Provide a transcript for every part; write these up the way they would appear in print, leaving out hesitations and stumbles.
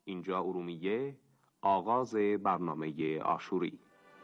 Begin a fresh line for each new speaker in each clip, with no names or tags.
اینجا ارومیه، آغاز برنامه آشوری.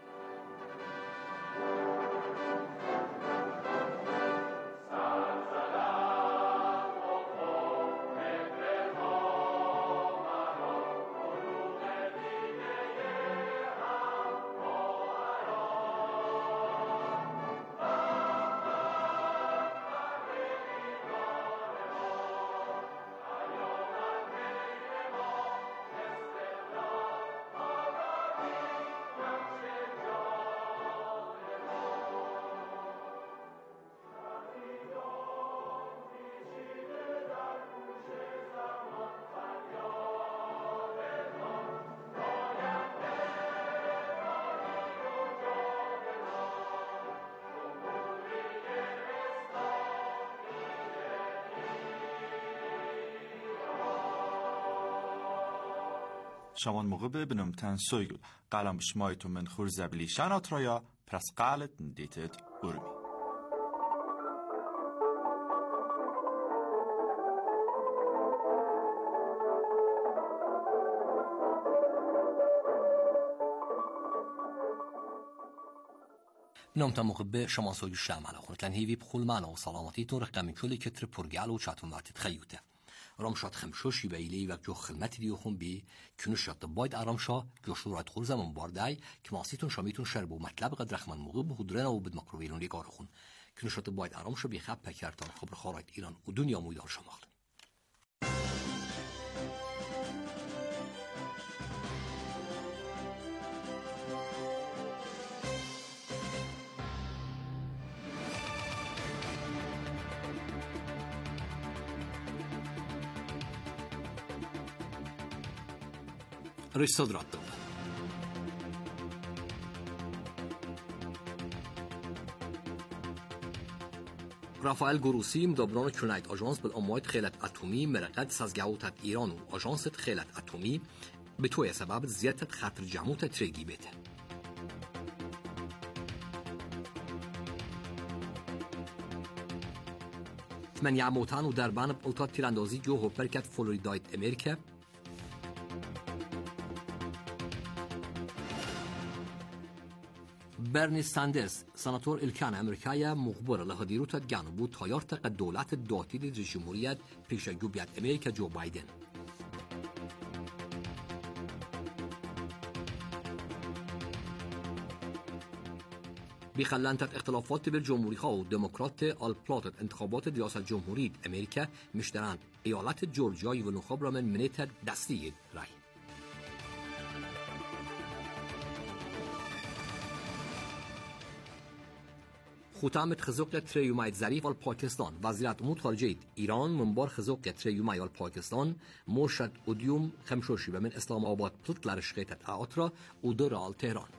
Shawan Mughbe benum tan soygl qalam shmaytu men khurzabli shanatraya prasqalet nditet urmi.
نام تا مغبه شما سوی شامل خورد لن هیوی بخول معنا و سلامتیتون رقمی کلی کتر پرگال و چاتون وقت خیوته رامشات خمشوشی به ایلی و جو خدمتی دیو خون بی کنوشات باید آرامشا جو شورات خور زمان باردای که ماسیتون شامیتون شرب و مطلب قدر رحمان مغب خودرن و بد مکروویرون ریگار خون کنوشات باید آرامشا بی خب پکرتان خبر خارج ایران و دنیا مویدار شماخت. Risodratov. رافائل گروسی مدبران کلنایت آژانس بالاموات خیلت اتمی مرقد سازگاوتت ایران و آژانست خیلت اتمی به توی سبب زیادت خطر جمعوت ترگی بیته. من یعموتان و دربان اوتات تیراندازی جو هوپرکت فلوریدایت امریکا برنی ساندرز سناتور الکان امریکایی مخبر لهدیروت گانو بود تایارت قد دولت داتیل جمهوریت پیشگویت امریکا جو بایدن. بخلانت اختلافات بین جمهوری ها و دموکرات آلپلات انتخابات ریاست جمهوری امریکا مشتران ایالت جورجیا و نخبر من منیت دستی رای. ختامت خزوق تریومایت ظریف آل پاکستان وزارت امور خارجه ایران منبار خزوق تریومای آل پاکستان مرشد اودیوم خمشوشی و من اسلام آباد پلتلر شقیتت آترا و در آل تهران.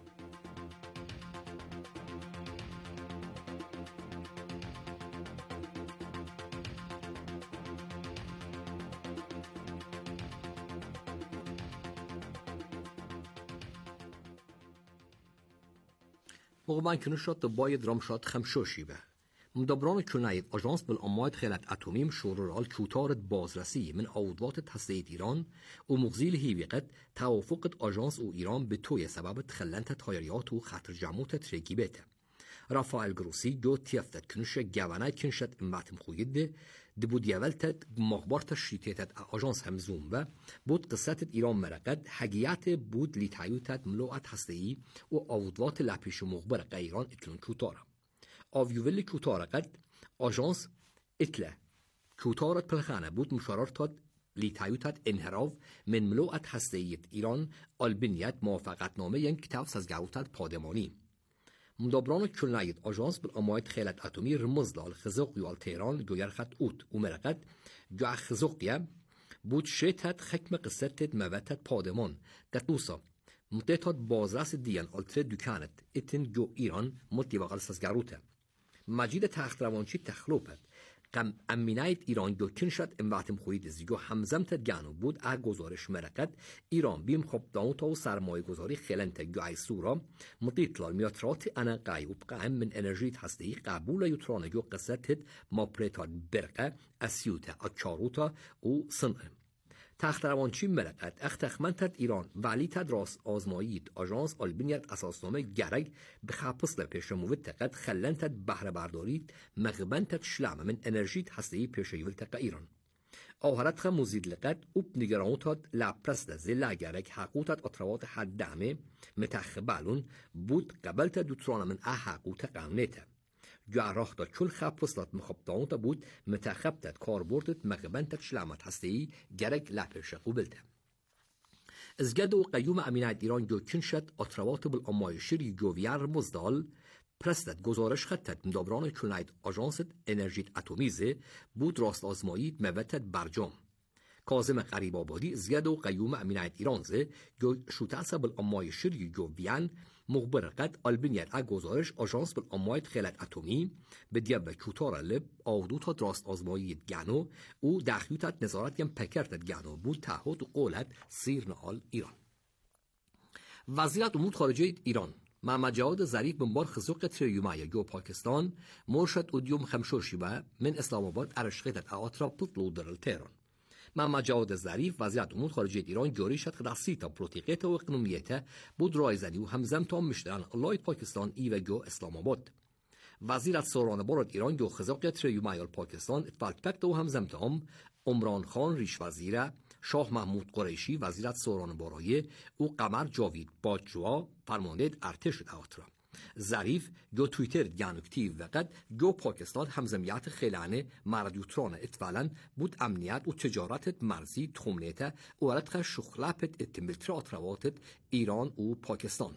مقبان کنوشات باید رامشات خمشوشی به مدبران کلنایت آژانس بالاموات خیلت اتمیم شورال کوتارت بازرسی من عودوات هسته ایران و مغزیل هیویقت توافقت آژانس و ایران به توی سبب تخلنت تایریات و خطر جمعوت ترگی بیته. رافائل گروسی جو تیفتت کنوش گوانای کنشت امتم خویده دبود یولتت مخبارت شیطیتت آژانس همزوم و بود قصتت ایران مرقد حقیقت بود لیتایوتت ملوعت هسته‌ای و عودوات لپیش مخبر غیران اتلون کوتارا. آویوولی کوتارا قد آژانس اتله کوتارت پلخانه بود مشارارتات لیتایوتت انحراف من ملوعت هسته‌ای ایران آلبنیت موافقت نامه ین کتاب سازگاوتت پادمانی. مدبران کلنایت آژانس بالاموات خیلت اتمی رمزلال خزوقی آل تهران گویرخت اوت و مرقد جو خزوقیه بود شیطت خکم قصتت موتت پادمان دتوسا متتات بازرس دیان آلتر دکانت اتن جو ایران متیواقل سازگاروته مجید تخت روانچی تخلوپت قم امینایت ایران جو کنشت امواتم خوید زیگو همزمتت گانو بود گزارش مرقد ایران بیم خب دانوتا و سرمایه گذاری خیلنت گو ای سورا مطیطلال میاترات انا قای و بقام من انرژیت هستی قبول یوترانگو قصتت ما پریتات برقه اسیوتا اچاروتا و صنع تخت روانچی مرقت اختخمنتت ایران ولی تدراس آزمایید آژانس آلبینیت اساسنامه گرگ بخاپسل پیشموت تقد خلنتت بهره بردارید مغبنتت شلم من انرژیت هسته‌ای پیشیول تق ایران آهرت خم مزید لقد اوب نگرانوتات لپرست زلا گرگ حقوتت اطروات حدامه متخبالون بود قبلت دوتران من حقوت قانونیته جراح دا چول خاپسلات مخبطانوتا بود متخبتت کاربردت مغبنتت شلامت هسته‌ای گرگ لپرشه قبلته ازگد و قیوم امینت ایران جو کنشت اطروات بالامایشری جوویار مزدال پرستت گزارش خطت مدابران چوناید آژانس انرژیت اتمیزه بود راست آزمایید موتت برجام کاظم قریب آبادی زیاد و قیوم امینت ایرانزه جو شوتاسه بالامایشری جوویان مخبر قد آلبینیت گزارش آژانس بالامایت خیلت اتمی به دیاب چوتار لب آودوتا راست آزمایید گانو او داخلیوتت نظارت یم پکرتت گانو بود تعهد و قولت سیر نال ایران وزارت امور خارجه ایران محمد جواد ظریف بنبار خزوق تریومای جو پاکستان مرشد اودیوم خمشوشی و من اسلام آباد ارشقیت اعاطرا بطلو در تهران محمد جواد ظریف وزارت امور خارجه ایران جاری شد خداسی تا پروتیقیت و اقنومیت بود رایزنی و همزم تا مشتران الله پاکستان ای و جو اسلام آباد وزارت سوران بارد ایران جو خزوق تریومای پاکستان اتفاق و همزم تا عمران خان ریش وزیره شاه محمود قریشی وزارت سوران بارایه او قمر جاوید باجوا فرمانده ارتش اعاطرا ظریف جو تویتر گانوکتیو وقت جو پاکستان همزمیت خیلانه مردیوتران اتفاقاً بود امنیت و تجارت مرزی تخمنیته و ورد شخلپت اتملترات رواتت ایران و پاکستان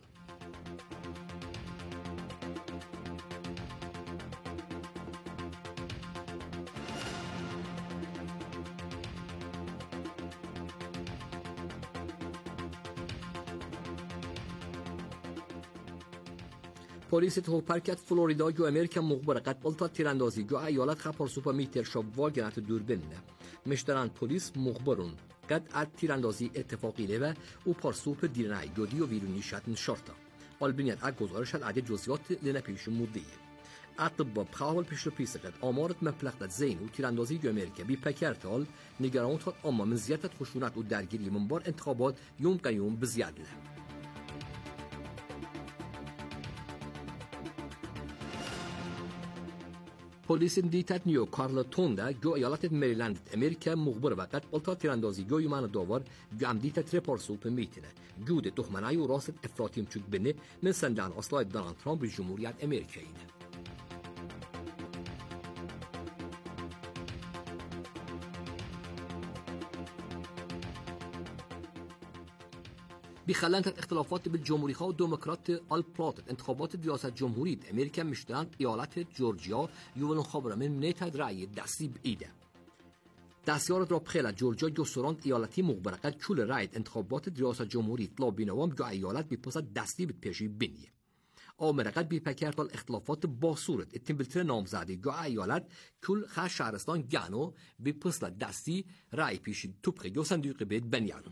پلیس توپرکت فلوریدا جو امریکا مخبر قد بالتا تیراندازی جو ایالت خپار سوپا میتر شاب واگنات دوربینه مشتران پلیس مخبرون قد ات تیراندازی اتفاقی له و پارسوپ دیرنای جودی و ویرونی شاتن شرطا آلبینیت اگ گزارش عده جزئیات لنه پیش مدیه اطباء بخاول پیش پیسقت آمارت مپلقت زین و تیراندازی جو امریکا بی پکرتال نگرانات اما من زیادت خشونت و درگیری منبار انتخابات یوم قیوم بزیاد له پلیس دیتت نیو کارل توندا جو ایالت مریلند امریکا مخبر وقت بالتا تیراندازی جو یمان داور جو ام دیتت رپارسوپ میتینه جود دخمنای و راست افراتیم چود بنه من سندان اصلاح دونالد ترامپ جمهوریت امریکایینه بخلانت اختلافات بالجمهوری ها و دموکرات آلپلات انتخابات ریاست جمهوری امریکا مشتران ایالت جورجیا یوون خبر من نیت رأی دستی ایده دستیارت را بخیل جورجیا جسوران ایالتی مخبرقت چول رأی انتخابات ریاست جمهوری طلا بینوام جو ایالت بیپسد دستی بید پیشی بینیه آمرقت بی پکرتال اختلافات با صورت اتنبلتر نامزدی جو ایالت کل خش شهرستان گانو بیپسد دستی رأی پیشی توبخی جو صندوق بید بنیانو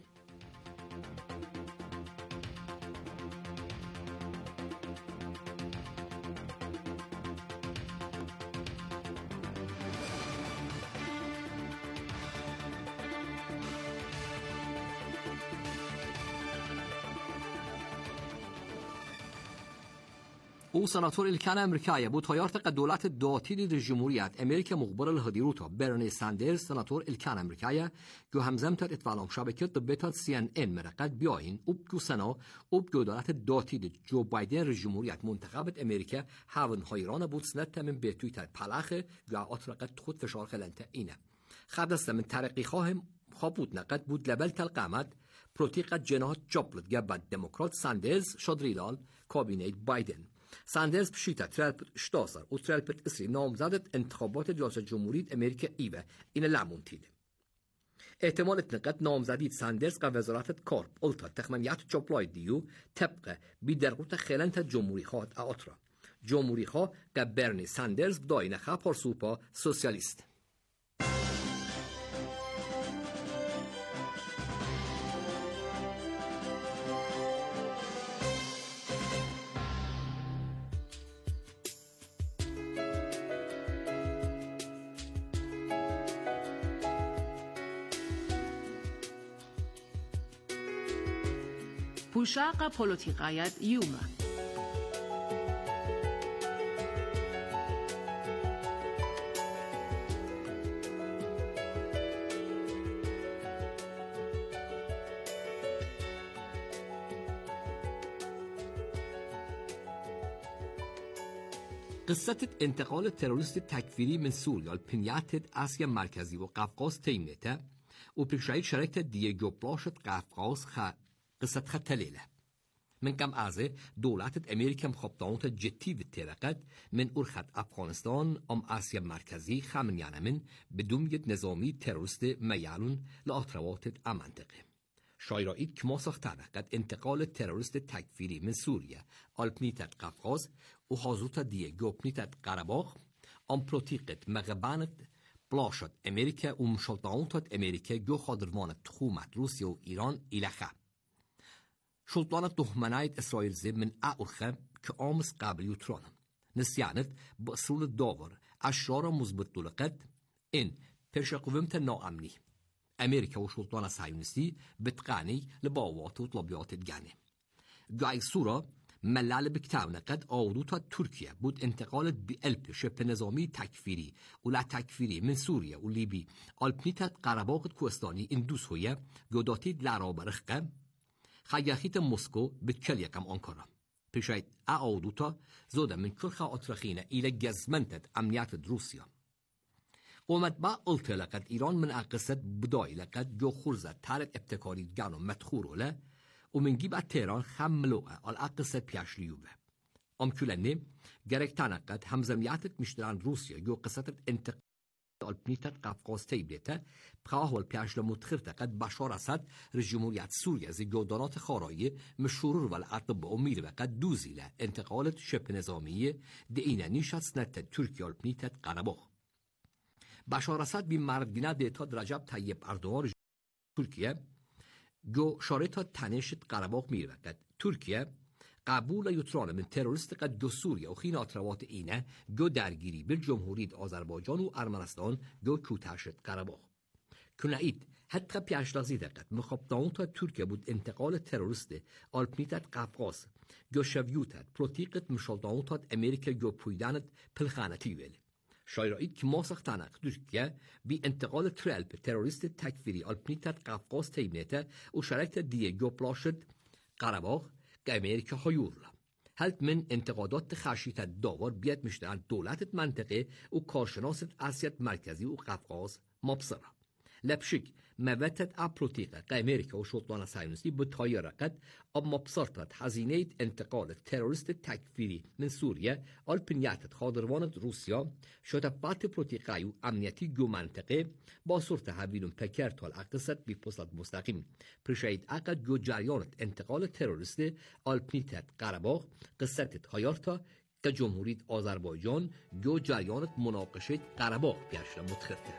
او سناتور الکن امریکایی بود تایارت قد دولت داتیلی در جمهوریت امریکا مخبر الهدیروتا برنی ساندرز سناتور الکن امریکایی جو همزمتر اتفاقام شبکه دبیتات CNN مرقد بیاین اوب جو سنا اوب جو دولت داتیلی جو بایدن در جمهوریت منتخبت امریکا هاون هایران بود سنت من به تویتر پلاخه جو آترقد خود فشار خلنت اینه خدست من ترقی خواهم خابود نقد بود لبل تلقامت پروتیق جناح جابلت گبد دموکرات ساندرز شادریلال کابینیت بایدن ساندرز بشیتا ترالپت شتاسر و ترالپت اسری نامزدت انتخابات ریاست جمهوری امریکا ایوه این لامون تیده احتمالت نقد نامزدید ساندرز قا وزارت کار قلتا تخمنیت جابلای دیو طبق بیدرقوت خیلنت جمهوری خواد آترا جمهوری خواه قا برنی ساندرز بدای نخوا پارسوپا سوسیالیست
پوشاق پولوتیقایت یوم
قصة انتقال تروریست تکفیری من سوریا لبنيات آسيا مركزي وقفقاز تيمنته وبرشايد شركة دييغو بلاشت قفقاز قصة ختليلة من كم أعزة دولات أمريكا مخبطانات جدي بالترقات من أرخت أفغانستان أم آسيا مركزي خامن يعنمن بدومية نظامي تروریست ميالون لأطروات المنطقة شایرائید که ماسختره قد انتقال تروریست تکفیری من سوریا الپنیتت قفقاز و حاضرت دیگو پنیتت قرباغ ام پروتیقت مغبانت بلاشت امریکا و مشلطانت امریکا جو خادروانت تخومت روسیا و ایران ایلخه شلطانت دهمنایت اسرائیل زب من اعرخه که آمس قبل یوترانم نسیانت با اصول داور اشرار مزبط دولقت این پرشقومت ناامنی امریکا و شلطان صهیونیستی بتقانی لباوات و طلبیات الجانب. جای سورا ملل بکتاب نقد آودوتا ترکیه بود انتقالت بقلب شبه نظامی تکفیری و لا تکفیری من سوریا و لیبی الپنیتت قرباغ کوهستانی اندوس هویه گوداتید لعرابرخقه خیاخیت مسکو بتکل یکم آنکارا. پیشاید آودوتا زوده من کرخ آترخینه ایل گزمنتت امنیت روسیا. قومت با قلت لقد ایران من اقصد بدای لقد جو خرزه تارت ابتکاری جانو مدخوروله و من گیب تهران خملوه آل اقصد پیاشلیوبه امکلنه گرک تانقد همزمیاتت مشتران روسیا جو قصتت انتقال الپنیتت قفقاز تیبلیته بخواه والپیاشل متخرته قد بشار اسد رجمهوریت سوریا زی گودانات خارایی مشورور والعطب امیر و قد دوزیله انتقالت شبه نظامیه دینه نیشت سنت ترکیه الپنیتت قرباغ بشار اسد بی مردینه دیتا رجب طیب اردوغان ترکیه جو شارتا تنشت قرباغ میرود ترکیه قبول یوتران من تروریست قد جو سوریا و خین آتروات اینه جو درگیری بر جمهوریت آذربایجان و ارمنستان جو کوتاشت قرباغ کنایید حتی پیشلازی دقت مخابطان تا ترکیه بود انتقال تروریست الپنیتت قفقاز جو شویوتت پروتیقت مشالدان تا امریکا جو پویدانت پلخانتی ویل شایرائید که ماسختانق ترکیه بی انتقال تروریست تکفیری الپنیتت قفقاز تیمنته و شرکت دیگو پلاشت قرباغ که امریکا هایورلا هلت من انتقادات خشیت داور بیاد مشتران دولت منطقه و کارشناست آسیت مرکزی و قفقاز مبصره لبشک موتت اپروتیقه که امریکا و شلطان صهیونیستی به تایه رقد اب مبصرتت هزینه انتقال تروریست تکفیری من سوریا الپنیاتت خادروانت روسیا شتفات پروتیقه و امنیتی جو منطقه با صورت حویلون پکرت الاقتصاد بی پسلت مستقیم پرشاید اقد جو جریانت انتقال تروریست الپنیتت قرباغ قصتت هایارتا که جمهوریت آذربایجان جو جریانت مناقشه قرباغ پیشل متخرته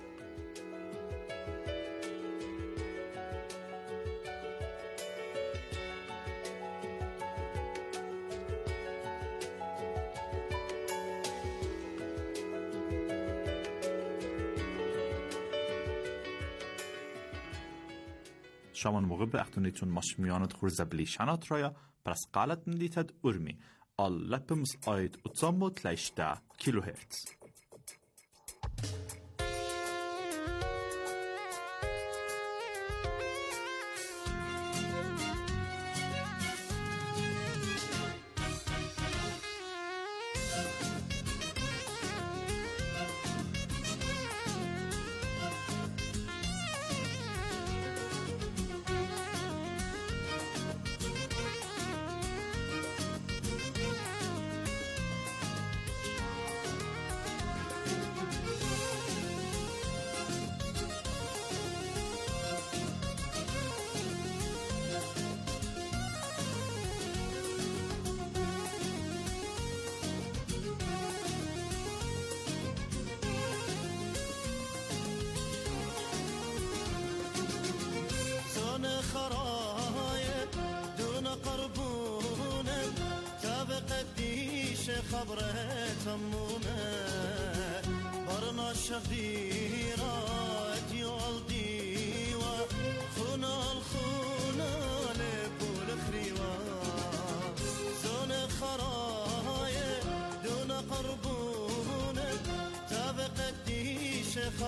شامان موقع به اختونیتون ماشمیانت خورزه بلیشانات رایا پرس قالت ندیتد ارمی آل لپمز آید اتزامو تلیشته کیلو هرتز
خبره تمونه برنا شفيرات يولدي وخنا الخنا لبول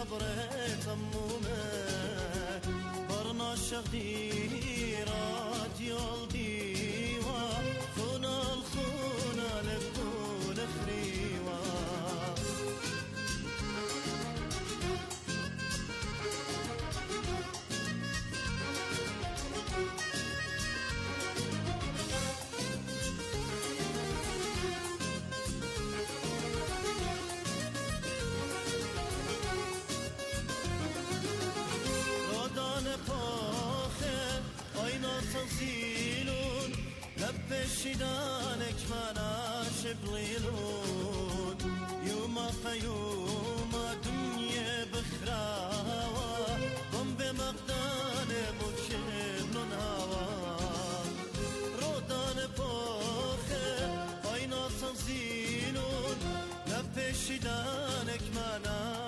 خبره تمومه برنا شغدي راديو ديوا خونا الخونا لبول خريوا تنزيلون لبشدانك مانا شبليلون يوم فيوم دنيا بخراوة ضم بمقدان مكبن هوا رودان بوخه اينا تنزيلون لبشدانك مانا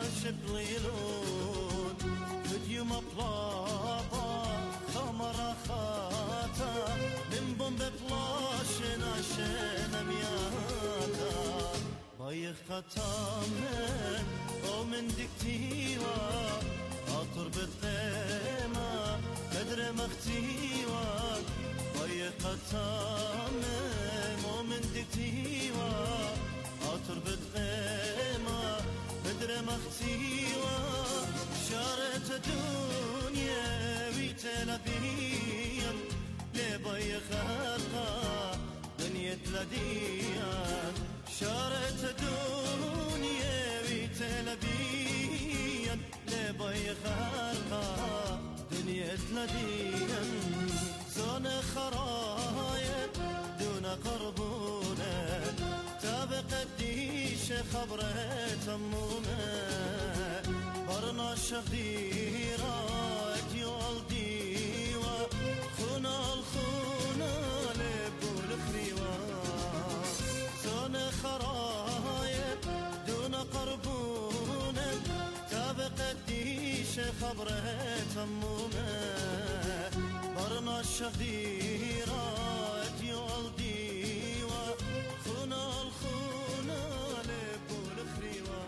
شبليلون يوم بلابا خمر خاطا من بوم بپلاش نشنم یادا بايخ خطا من او من دكتيوا عطر بالثيمة قدر مختيوا بايخ خطا من او من دكتيوا عطر بالثيمة قدر مختيوا شارت الدنيا ويتلبيان لباي خلقا دنيا تلديان شارت الدنيا ويتلبيان لباي خلقا دنيا تلديان زون خرايب دون قربونه تابق الديش خبره تمونه برنا شغدي راك يولديوا خونا الخونا لبول خريوا زون خرايب دون قربونه تابق الديش خبره تمومه برنا شغدي راك يولديوا خونا الخونا لبول خريوا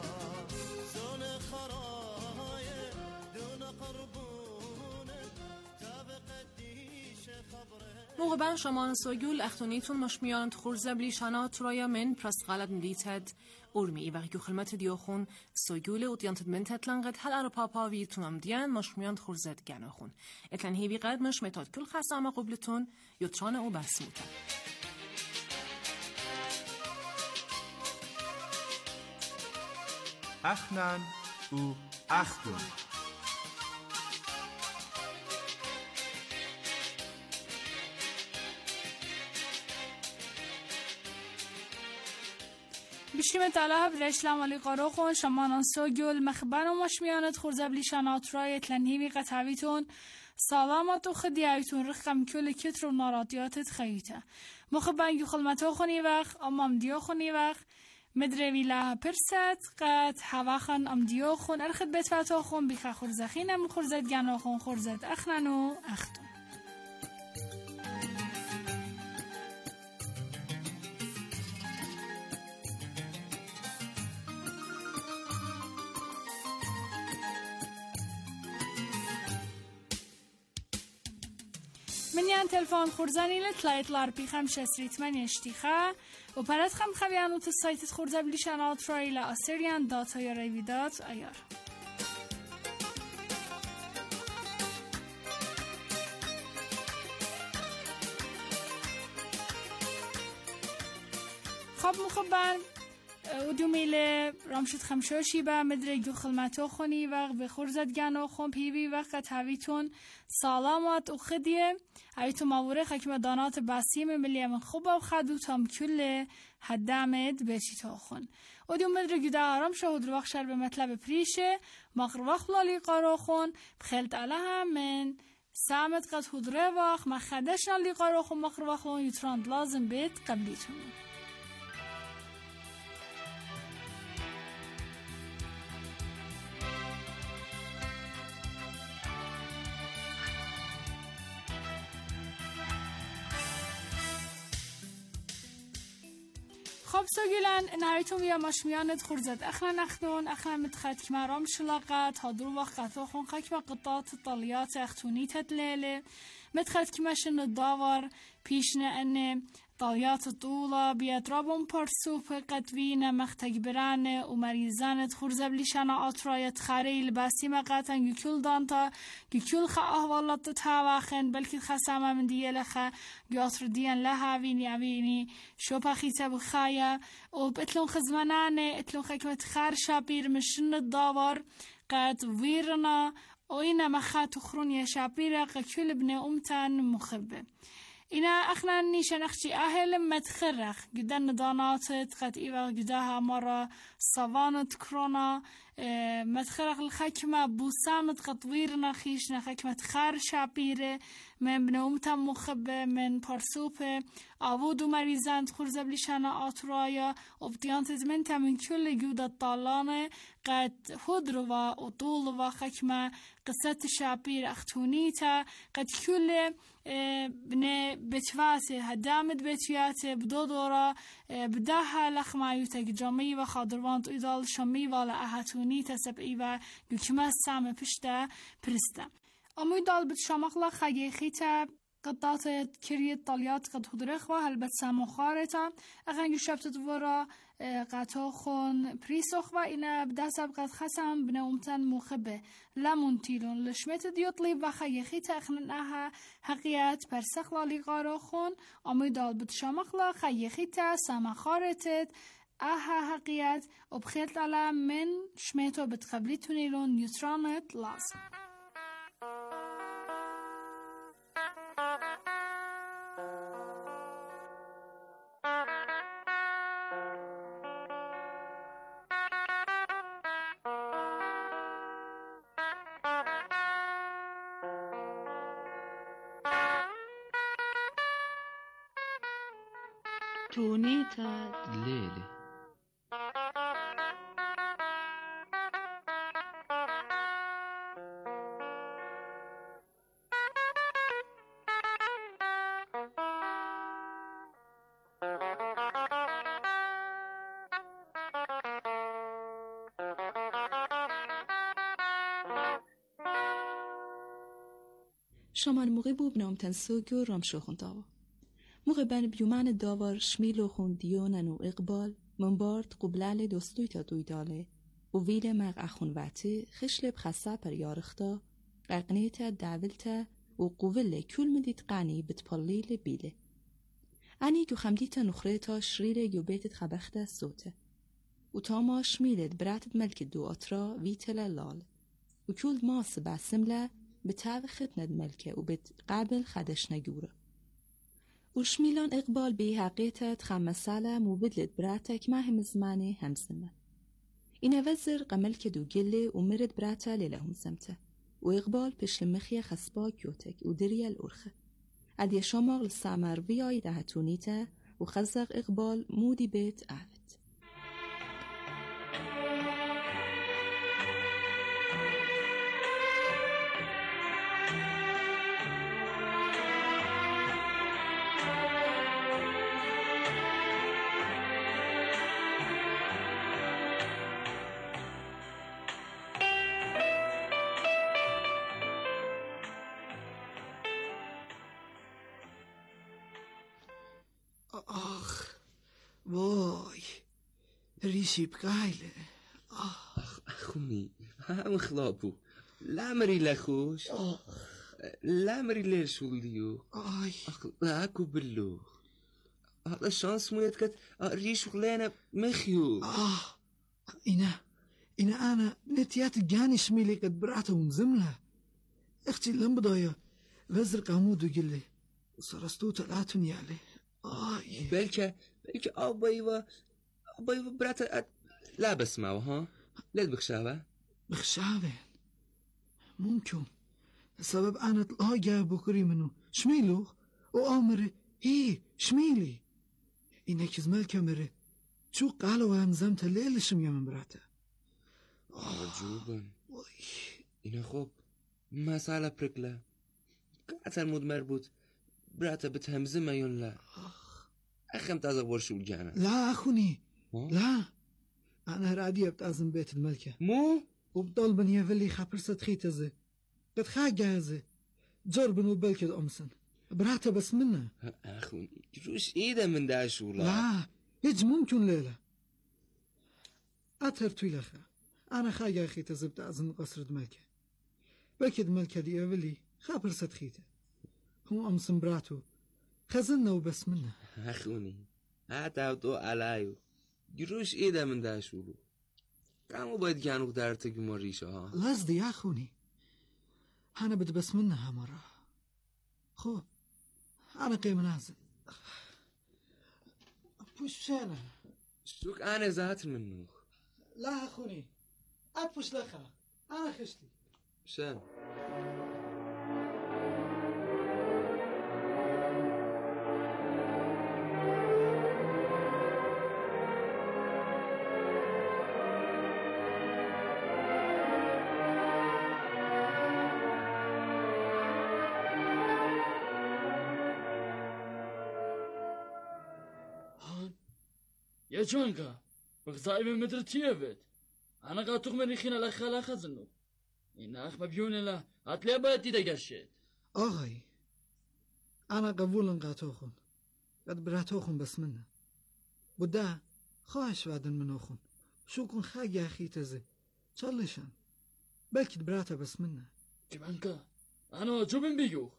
موقع شما سوگول اختونیتون مشمیان خورزه بلیشانات رویا من پرستقالت مدیتد ارمی و گو خلمت دیوخون سوگول و دیانتد من تتلنقد هل ارو پاپا ویتونم دیان مشمیان خورزد گناخون اتلن هیوی قد مش متاد کل خسام قبلتون یوتران او برسموتن
اخنن او اختون
بشیم طلاب رشلام علی قاروخون شمانان سوگل مخبر و مشمیانت خورزبلی شنات رای تلنهیوی قطعویتون سلامت و خدیایتون رخم کل کتر و ناراتیاتت خییته مخبر خلمتو خونی وقت امام دیو خونی وقت مدروی له پرست قد هواخن ام دیو خون ارخد بتفتو خون بیخ خورزخینم خورزد گنو خون خورزد اخنن و اختون منیان تلفن خورزانی لطلایت لارپی خم شسریت من اشتیخه و پرد خم خویانو تو سایتت خورزه بلیشانات رای لآسریان داتا یا ریویدات ایار خب مخبر و دو میله رامشد خمشوشی با مدرک دو خلمتو خونی وقت به خورزد گنو خون پیوی وقت هاویتون سلامت و خدیه هاویتو ماوره حکم دانات بسیم ملی من خوب و خدو تام کل هدامد بچی تو خون و دو مدرک دو آرام شهود رو وقت شر به مطلب پریشه مغر وقت لالی قارو خون بخلت علا من سامت قد خودره وقت مخدش نالی قارو خون مغر وقت یوتراند لازم بید قبلیتون خب سوگیلن نهایتون بیا مشمیانت خورزد اخنا نخدون اخنا متخد کمارام شلاقات هادرو وقت خون خکم قطات طلیات اختونی تدلیله متخد کمشن الداور پیشنا ان طاليات الطولة بيترابون برسوب قدوين مختجبران ومريزان تخرزب لشنا أطراية خاري لباسي مقاتن كل دانتا كل خاء والله تتهاوخن بلكي خسامة من ديالخا ياطر ديان لها فيني شو بخيتة بخايا وبتلون خزمانان اتلون خكمة خار شابير مشن الداور قد ويرنا وإنا مخات خرون يا شابيرة كل ابن أمتان مخبة اینا اخنا نیشن اخچی اهل متخرخ گدن داناتت قد ایوه گداها مرا صوانت کرونا متخرخ الخکمه بوسانت قطویرنا خیشنا خکمت خار شابیره من بنومتا مخبه من پرسوپه آوودو مریزند خورزبلیشانا آترایا وبديانتت منتا من كل جودة طالانة قد هدروا وطولوا خكمة قصة شابير أختونيتا قد كل بني بتفاته هدامت بتياته بدودورا بداها لخما يوتك جامي وخادروانت إدال شامي ولا أهاتونيتا سبعيوة يكما سامة پشتا پرستا أمو دال بتشامخلا خيخيتا قطعت كريت طاليات قد هدرخ وهلبت ساموخارتا أغنجو شبتت ورا قطاخون بريسوخ وإنا بداسب قد خسام بنومتن مخبه لمنتيلون لشمت ديوطلي وخيخيتا أخنناها حقيات برسخلا لغاروخون أمو دال بتشامخلا خيخيتا سامخارتت اها حقيات وبخيط على من شميتو بتقبليتونيلون نيوترانت لازم
تونيتا ليلي
شامان موقع بوب نامتن سوگو رام شوخون داوا موقع بن بیومن داور شمیلو خون دیونن و اقبال منبارد قبلال دوستوی تا دویداله و ویل مغ اخون وطی خشلب خصا پر یارختا قرقنیتا دعویلتا و قوله کل مدید قانی بتپالیل بیله انی گو خمدیتا نخریتا شریر گو بیتت خبخته سوته و تاما شمیلد براتت ملک دو اطرا ویتل لال و کل ماس بسمله بتاو ختند ملکه و بت قبل خدش نگوره و شمیلان اقبال به حقیقت خمساله مبدلت براتک مهم زمانه همزمه این وزر قملک دو گله و مرد براتا لیلهم سمته و اقبال پشل مخی خسبا کیوتک و دریال ارخه ادی شماغ لسامر بیایی دهتونیته و خزق اقبال مودی بیت آفت
وای ریشی بگایله
خونی هم خلابو لامری لخوش لامری لشولیو اكو بلو هذا شانس مويت كت ريش غلينا مخيو
اینا انا نتيات جاني شميلي قد براته ومزمله اختي لمبضايا وزر قامودو قلي وصرستو تلاتون يالي
بلكه ابايوا براته لا بسمعوا ها ليه بخشاوه
ممكن السبب انا تلاقى بكري منه شميلو وامري هي شميلي انك زمال كاميرا شو قالوا همزمت الليل شمية من براته
عجوبا إنا خوب مسألة بركلة قاعد المود مربوط براته بتهمزمه يون لا أخم تازق برشول جانا.
لا أخوني لا، أنا رادي أبتأذن بيت الملكة
مو؟
وبضل بني فيلي خبر ستخيتزي قد خاجازي جور بنو بلكد أمسن براتا بس منه.
أخوني جروش إيدا من داش ولا؟
لا يج ممكن ليلة أتهر تويلخا أنا خاجا أخي تزبط أزن قصر الملكة بلكد ملكة دي أولي خبر ستخيته هو أمسن براتو خزننا وبس منه.
أخوني هاتاوتو علايو جروش إيدا من داش ولو كامو باید گانوك دارتك مريشة ها؟
لازدي يا أخوني أنا بدي بس منها مرة. خو أنا قيم نازل بوش شانا
شوك أنا زهت منه.
لا أخوني أتبوش لخا أنا خشتي
شان
يا جونكا بغزاي من مدرتيه بيت انا قاطق من ريخينا لخلا خزنو إن أخ مبيون لا أتلي باتي دقشت.
آغاي أنا قبولا قاتوخن قد براتوخن بس منه بدا خواهش بعدن منوخن شو كن خاقي أخي تزي شالشان بلكي براتا بس منه.
جبانكا أنا جوبن بيجوخ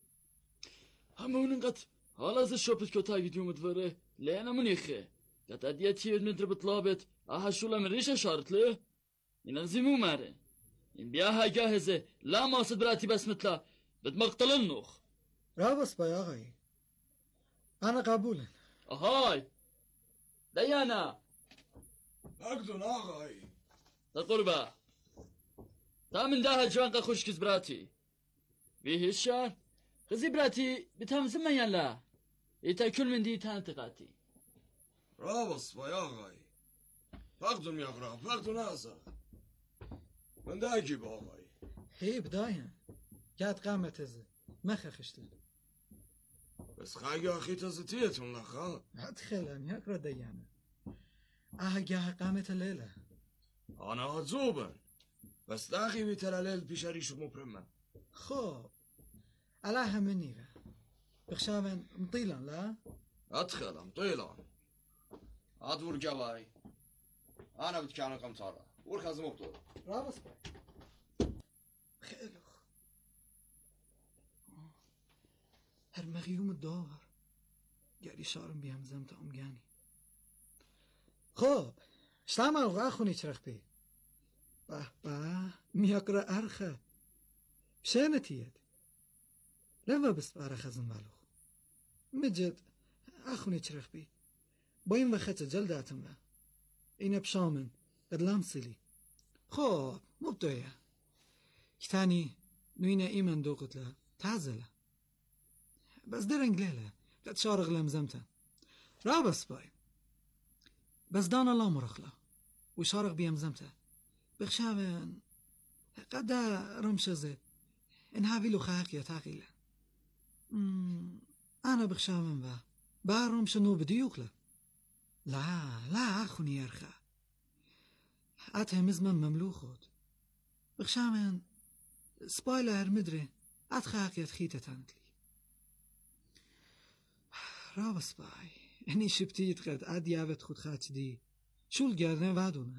همون قد حالا از شوپت که تاگی دیوم دوره لینا منیخه قد ادیه تیوید مدر بطلابت آها شولا من ریشه شارتله این اغزیمو ماره این بیاها جاهزه لا ماسد براتي بس مثلا بتمقتل النوخ
رابس باي آغاي أنا قبولا.
أهاي ديانا
أقدن آغاي
تقربا تا من داها جوانقا خوشكز براتي فيه الشعر خزي براتي بتهم زمان لا إيتا كل من دي تانتقاتي
رابس باي آغاي أقدن يغرا أقدن آزا من دا أجيب آغاي
هي بداية قاعد قامت هزي ما خشتي
بس خاقي أخي تزتيتون لخا
أدخلن يقرأ ديانا قاعد قامت الليلة
أنا هتزوبن بس داخي بيتر الليل بيشاريشو مبرمة
خب علاها مني بخشابن مطيلا لا
أدخل مطيلا أدور جواي أنا بتكان قمطارة ورخز مبطول
رابس باي خيلو هرمغيوم الدور قاعد يشارم بهم زمت أمجاني خب شلام أخوني ترختي با ميقرأ أرخى شانتيد لما بس أرخى زنبالوخ مجد أخوني ترختي باين وخت جلداتم له إنا بشامن قد لامسلي خب مبتوية كتاني نوينا إيمان دوقت له تعزله بس درنج ليلة تتشارغ لمزمته رابس باي بس دانا الله مرخلة وشارغ بيمزمته بخشابن قد رمشزه انهابي له خاق يتاقيله أنا بخشابن با رمشنو بديوكله لا أخوني يرخى أتهم زمن مملوخوت بخشامن سبايلر مدري أتخاق يتخيته تانتلي رابس باي إني شبتيت قد أديابت خود خاتش دي شو الجارنا وادونا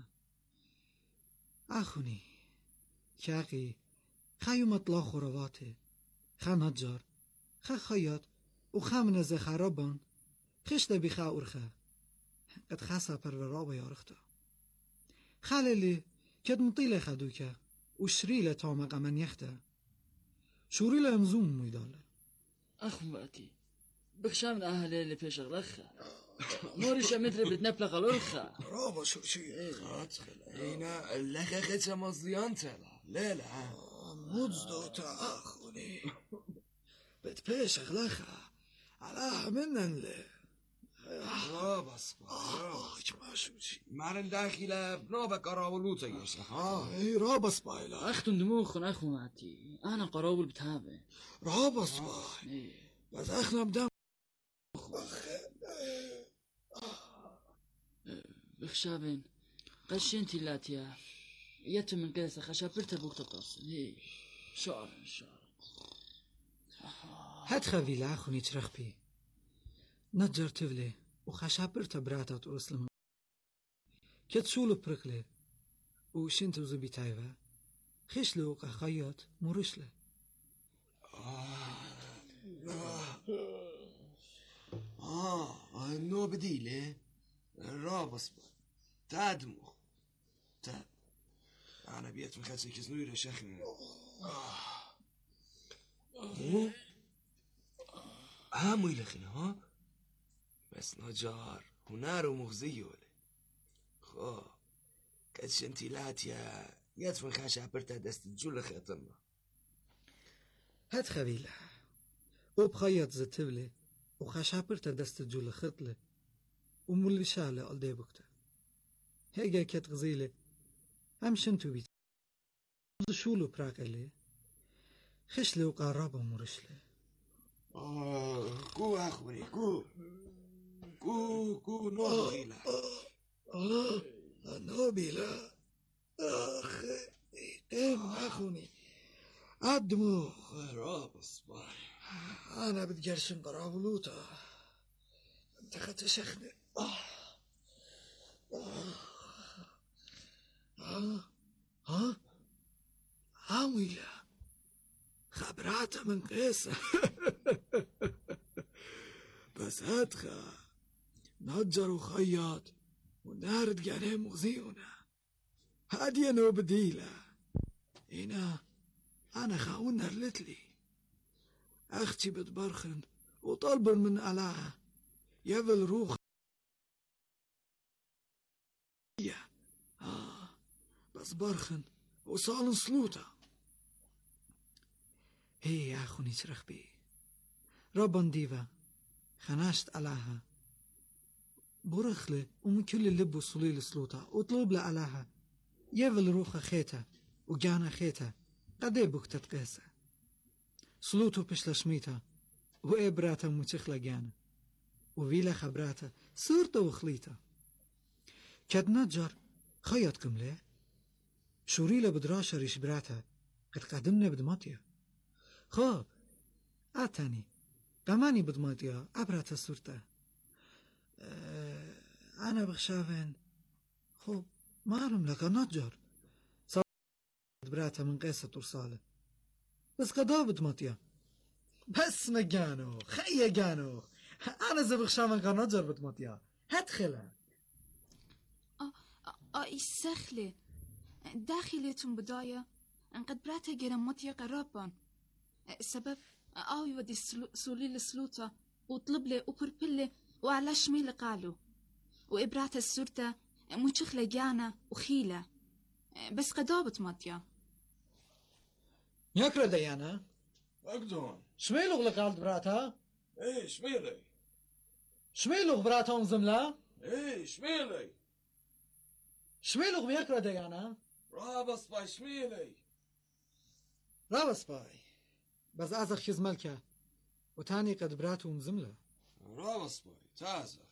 أخوني كاقي خايو مطلع خرواته خا نجار خا خياط وخا منزه خرابان خشته بخا أرخا قد خاسا پرورابا يارختا خاللي كد مطيلة خدوكا وشريلة تامق من يختا شوريلة امزوم ميداله
أخو باتي بخشام أهلي اللي فيش غلخة نوريش مدري بتنبلغ الأرخة
رابا شو شي خاتخل هنا اللخة خدشة مصديان تلا لا مجدوتا أخوني بتبيش غلخة على منن لي رابس ما شو شي مارن داخلة بنوبك أراولوتا يسا اي رابس باي لا
أختن دموخن أخو ماتي أنا قراول بتابع
رابس باي بس أخنا بدم
بخشابين قشنتي لاتيا يتم من قيسة خشابرت بوقت الطاس هي شعر
هات خبيلة أخوني ترخبي نجر تفلي وخشابرت براتات وأسلم كتشولو برقلي وشنت وزبي تايفا خشلو وخيط مرشلة
نو بديلة رابص تادمو أنا بيت مخلصي كزنويرة شخن هامو يلخنا ها بس نجار ونارو مغزيولي خو كتش انتي لاتيا يدفن خاشا برتا دست الجولة خيطنا
هات خبيلة وبخيط زتبلي وخاشا برتا دست الجولة خيطلي وملبشالي قلدي بكتا هيجا كت غزيلي هم شنتو بيت شولو براقلي خشلي وقرابة مرشلي
كو أخوري كو نوبيلا نوبيلا أخي قيم أخوني عدمو رابص باي أنا بتجرشن قرابلوتا انت خدشخني ويلا خبراتها من قيسة بس هاتخا نجر وخياط ونارد جاني مغزيونا هادي أنا وبديلة هنا أنا خاون هرلتلي أختي بتبرخن وطلب من ألاها يبل روح بس برخن وصال صلوتا هي يا أخوني ترخبي ربان ديفا خناشت ألاها برخلي ومن كل اللب وصليل صلوتا وطلب لألاها يبل روخا خيتا وجانا خيتا قدي بكتت قيسة صلوتو بشلا شميتا وإبراتا متخلا جانا وفيلا خبراتا صورتا وخليتا كد نجر خيط كملي شوريلا بدراشة ريش براتا قد قدمنا بدماتيا خب آتاني قماني بدماتيا أبراتا صورتا أنا بخشافين خب معلوم لك نجر صار براتا من قيسة ورصالة بس قدا بدماتيا بس مجانو خيا جانو أنا زي بخشافين كنجر بدماتيا هدخلها
السخلة داخلتهم بداية انقد براتا جرماتيا قرابان السبب آوي ودي سولي السلوطة وطلب لي وبربلي وعلى شميل قالوا وإبراتا السورتا مشخلة جانا وخيلة بس قدابت ماتيا
ياكرا ديانا
أقدون
شميلو غلقالد براتا
إيه شميلي
شميلو براتا ونزملا
إيه شميلي
شميلو بياكرا ديانا
رابص باي شميلي
رابص باي بس أزخ خزملكا وتاني قد براتو ونزملا
رابص باي تازخ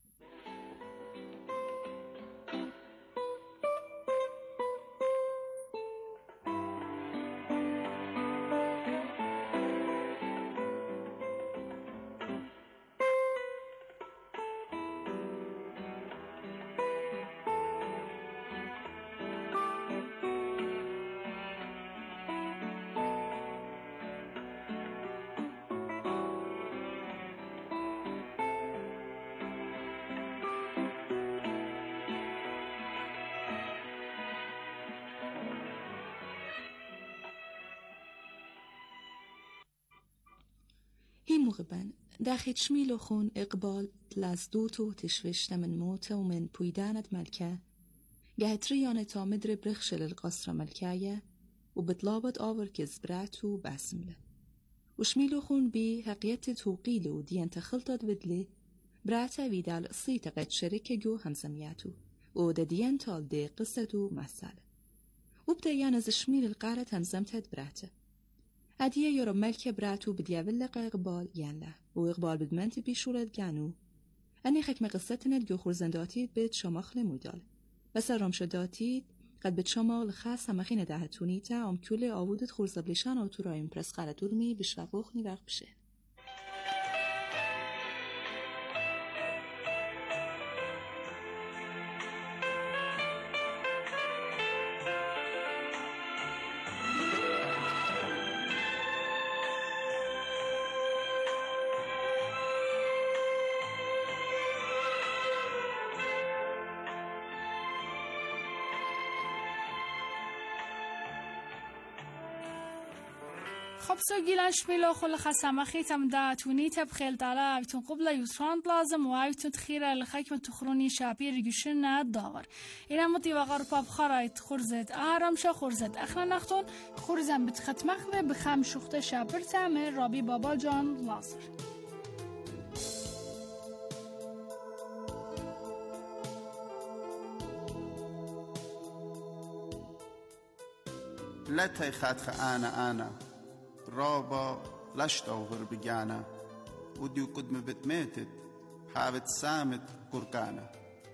هي مغبن داخل شميلو خون إقبال تلازدوتو تشوشت من موتا ومن بويدانة ملكة قاعد ريانة تا مدر برخشل القصر ملكاية وبطلابت آور كزبراتو باسمله وشميلو خون بي هقيت توقيلو ديان تخلطت بدلي براتا ويدال الصيطة قد شركة جو همزمياتو ودا ديان تال دي قصتو مسالة وبدا يانز شميل القارة همزمتت براتا هدیه یارو ملک براتو بدیاول لقا اقبال ینله و اقبال بدمنت بیشورد گنو اني خكمة قصتنا تجوخور زنداتيد بيت شماخ لمودال بس رمش داتيد قد بيت شماغ خاص همخين دهتونيتا ام كل آودت خور زبلشان او تو رايم پرس قرى دورمي بشربوخ نيوغ بشه
خب سوگیلش میلو خل خسمخی تم داتونی تب خیل دالا ویتون قبل یوتراند لازم و ویتون تخیره الخکم تخرونی شابیر گوشن ند داور اینا متی وقار پاب خرایت خورزد آرامش خورزد اخنا نختون خورزم بتختمخ و بخم شخته شابر تامه رابی بابا جان لازر
لا تيخاتخ أنا رابا لشتوهر بجانا وديو قدم بتماتت حابت سامت قرقانا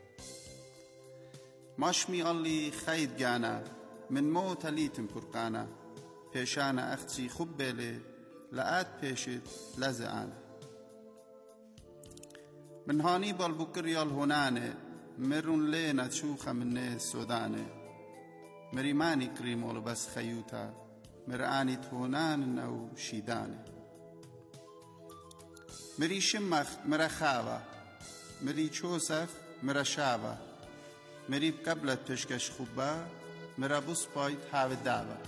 ماشمي اللي خيد جانا من موت ليتم قرقانا بيشانا أختي خبالي لقات بيشت لزقانا من هاني بالبكر يال هناني مرون لينا تشوخة من ناس سوداني مريماني كريمول بس خيوتا مرآني تونان أو شيداني مري شمخ مرخاوة مري چوسخ مرشاوة مري بقبلت تشكش خوبا مرابوس بايت هاو داوة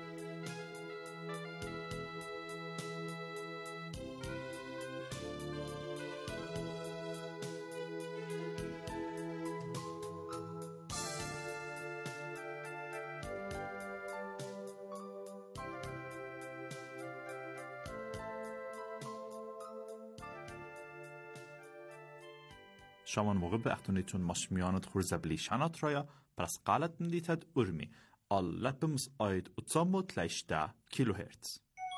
شامان موقع به اختونیتون مشمیانت خور زبلیشانات رایا پرس قالت ندیتد ارمی آل لپمز آید اتسامو تلیشده کیلو هرتز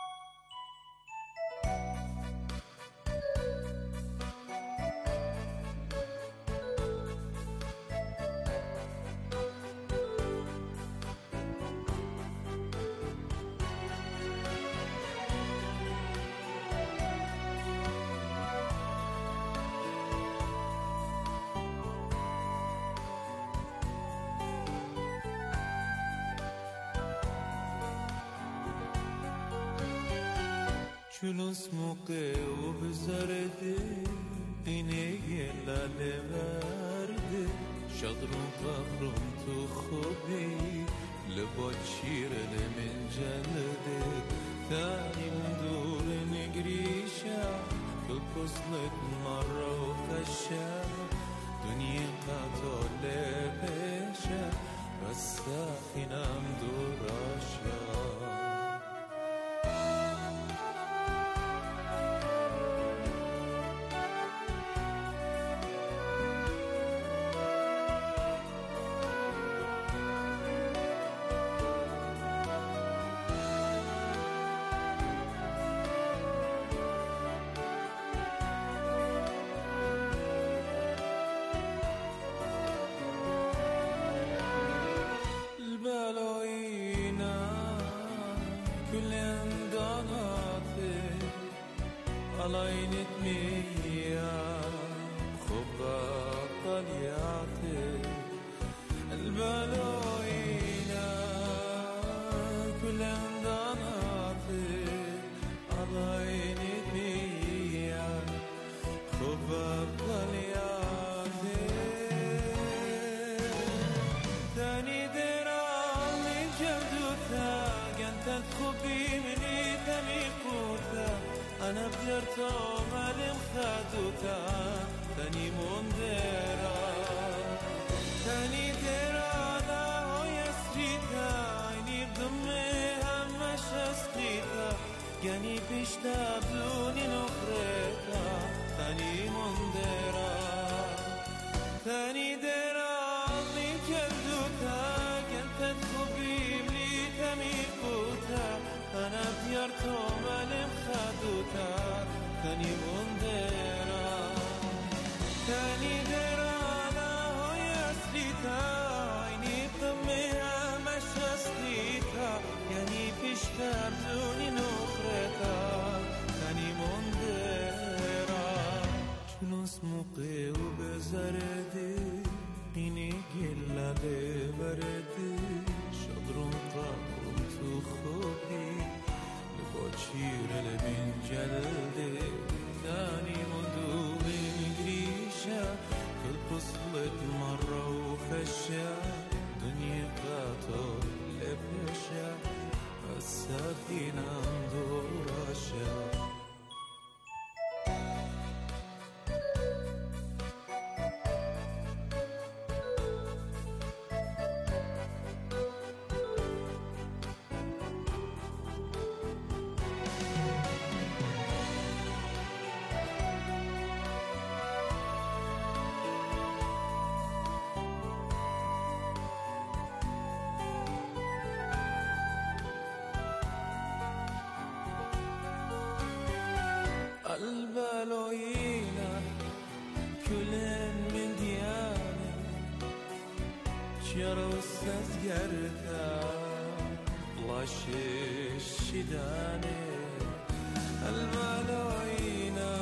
چونس موقع و بزرده اینه لاله ورده شادرون قهرم تو خوبی لبا چیره من جلده تانی من دور نگریشه کل پسلت مرا و قشه دنیا قطاله بشه بس سخینم دوراشه علينت ميا خبا طلياتي البلوينا كل انداناتي علينت ميا خبا طلياتي ثاني دراني جدوتا قنت تخبي مني تميقوتا أنا بجرتو مالم خادوتا تاني موندرا تاني درانا ويسريتا عيني بضمي همش اسقيتا يعني بيشتا بلوني نخريتا تاني موندرا تاني دراني كردوتا كنت تخبي ملي تميقوتا أنا gert omelem khadutar tani mondera tani derana hoy aslita ini tmeha mashlita yani pishtar zuni nukhreta tani mondera chunus muqi u bezardi ini gillale bardi shadrun qam tu khobi لباچیر لبین جلده دانی مندو بنگریشه کل پسلت مرة وخشه دنیا قطار لبشه السفينة اندورشه البلاينا كلن من ديانه چرا استاز گرتا لاشش شدانه البلاينا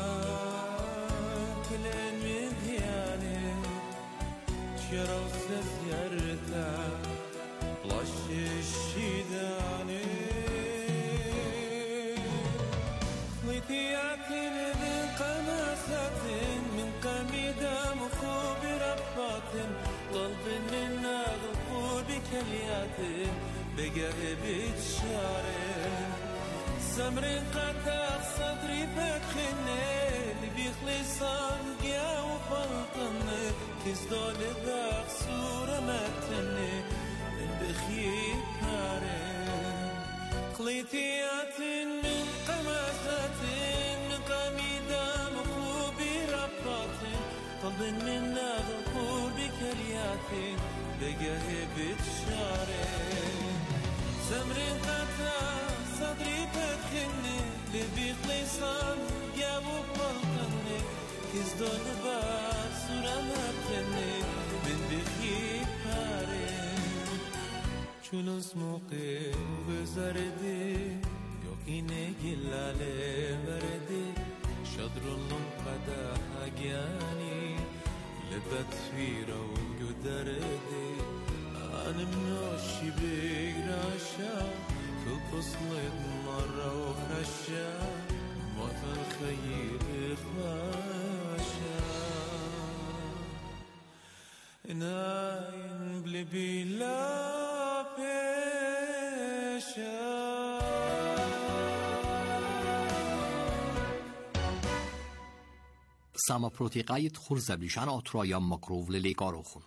كلن من ديانه چرا استاز گرتا لاشش شدانه خليتياتين من قناصات من قميدة مخوب رباط قلب من نغفور بكليات بقى بتشارع سمرين قطع صدري فتخني اللي بيخلصان قيا وفلطني كزدول ذاق صورة متني من بخيب ناري خليتياتين من قماسات من قميدة مخوب رباط قلب من نغفور بكليات بقى بتشارع سمرين قطع صدري فتخني اللي بيخلصان جاب وفلطني كزدول ذاق صورة متني من بخيب ناري چونوس موقع بزردی یقینه گلاله وردی شادرونم قدا هگیانی لبت ویرا و گدردی آنم ناشی بگراشا تو پسلت مرا و خشا ماتن خیر خواشا ناین بلی بیلا
Sama proteqayet xurzablișan atroja makrovle lekarochun.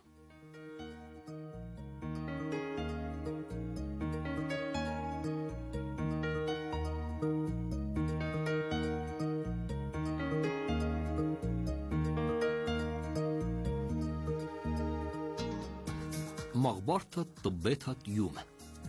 مغبرة طبيتها يوما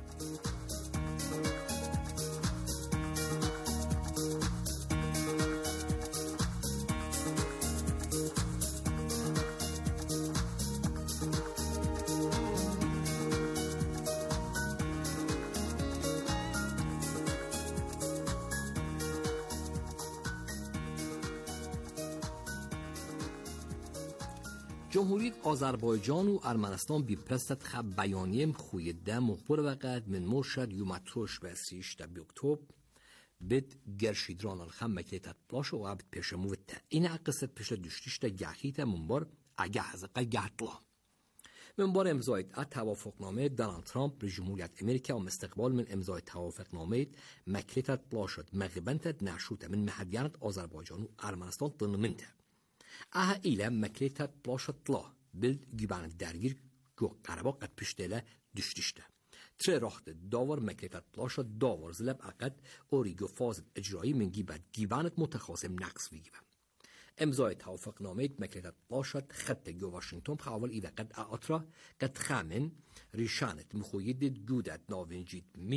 جمهوریت آذربایجان و ارمنستان بیپرستت خب بیانیم خویده مخبر وقت من مرشد یومتروش و 30 اکتبر بد گرشیدران الخم مکلیتت پلاش و عبد پیشموت این اقصد پیش دشتیشت گحیت منبار اگه حزقه گهتلا منبار امضایت توافقنامه دونالد ترامپ جمهوریت امریکا و استقبال من امضای توافقنامه مکلیتت پلاشد مغبنتت نشوت من محدیانت آذربایجان و ارمنستان تنمنته aha ile mekletet plaşatla bil güben dergir gök Qarabağ qat piştele düştüşte. Tre raxte davar mekletet plaşat davar zleb aqad origo fazet icrایی من گیبد گیبانت متخاصم نقص ویگیبه. امضای توافقنامه مکلت پاشد خط گو واشنگتن حاول ایده قد اطرا قد خامن ریشانت مخویدت گودت ناوینجید مینسک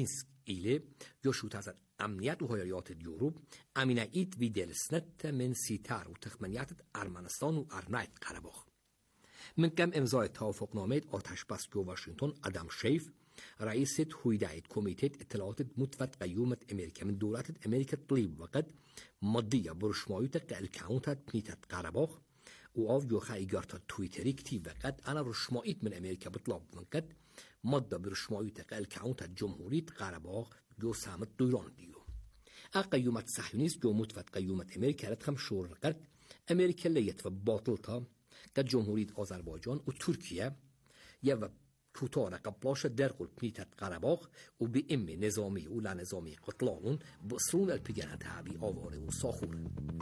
إلي يشوت أمنيات وهيريات اليوروب أمينا إيد فيديل سنت من سيتار وتخمنيات أرمنستان وأرنايت قرباخ. من كم إمضاء توافقنامه آتش بس جو واشنطن أدم شيف رئيس هيئة كوميتة اطلاعات متفت قيومة أمريكا من دولة أمريكا طلب وقت مضية برشمايوت الكاونتات بنيتت قرباخ وآف جو خايجارتا تويتري كتيب وقت أنا رشمايت من أمريكا بطلب من قد مضى برشمايوت الكاونتات جمهورية قرباخ جو سامت دوران ديو قيومة صهيونيست جو متفت قيومة أمريكا رتخم شور قد أمريكا اللي يتفى باطلتها كجمهورية آذربایجان وتركيا يا كوتارا قبلاش درقل بنيتت قرباخ وبإم نظامي ولا نظامي قتلانون بصرون البيجانات هابي آواره وصاخور.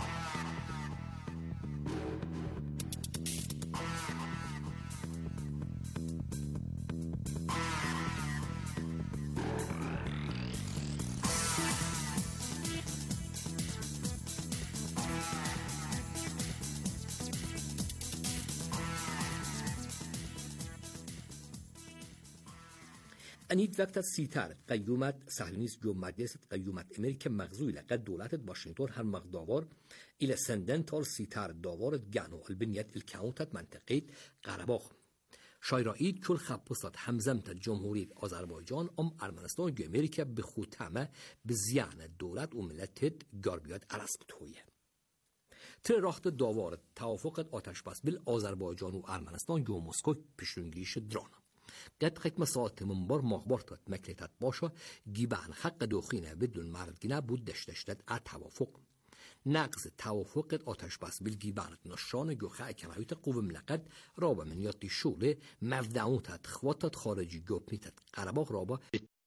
أنيد وقت سيتار قيومة صهيونيست جو مجلس قيومة أمريكا مغزوي لقد دولة واشنطن هر مقدار إلى سندن تال سيتار داور جانو البنية الكاونتات منطقة قرباخ. شايرائيد كل خبصت حمزمت جمهورية آذربایجان أرمنستان جو أمريكا بخوتامة بزيان الدولة وملتت جاربيات عرسقتوية. تر راحت داور توافق آتش بس بالآذربایجان وأرمنستان جو موسكو بشرنگيش درانا. قد حكم ساعت منبر مخبرتت مكلتت باشا جيبان حق دوخينه بدون مردگينه بود دشتشتت التوافق. نقص توافق آتش بس بالجيبانت نشان جوخه اکنایت قوه ملقد رابا من یاتی شوله مفدعوتت خواتت خارجی گوپنیتت قرباق رابا